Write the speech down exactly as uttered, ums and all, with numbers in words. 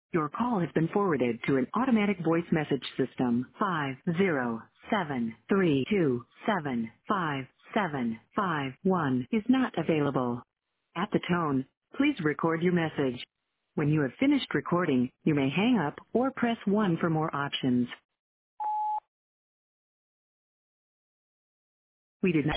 Your call has been forwarded to an automatic voice message system. Five zero seven three two seven five seven five one is not available. At the tone, please record your message. When you have finished recording, you may hang up or press one for more options. We did not